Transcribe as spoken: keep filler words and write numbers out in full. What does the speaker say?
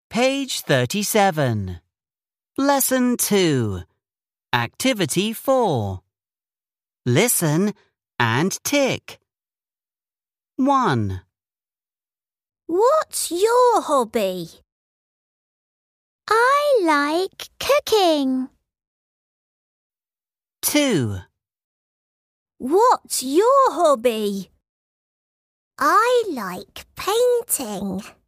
Page thirty-seven. Lesson two. Activity four. Listen and tick. one. What's your hobby? I like cooking. two. What's your hobby? I like painting.